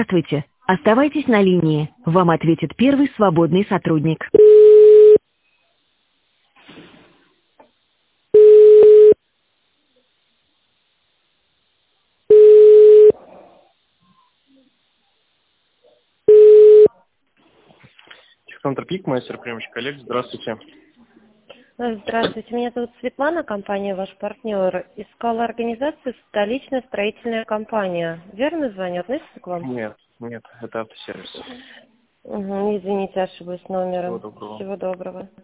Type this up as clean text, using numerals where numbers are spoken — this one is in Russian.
Здравствуйте. Оставайтесь на линии. Вам ответит первый свободный сотрудник. Техцентр ПИК, мастер приемщик Олег, здравствуйте. Здравствуйте, меня зовут Светлана, компания «Ваш партнер». Искала организацию «Столичная строительная компания». Верно звоню? Относится к вам? Нет, это автосервис. Извините, ошиблась Всего номером. доброго. Всего доброго.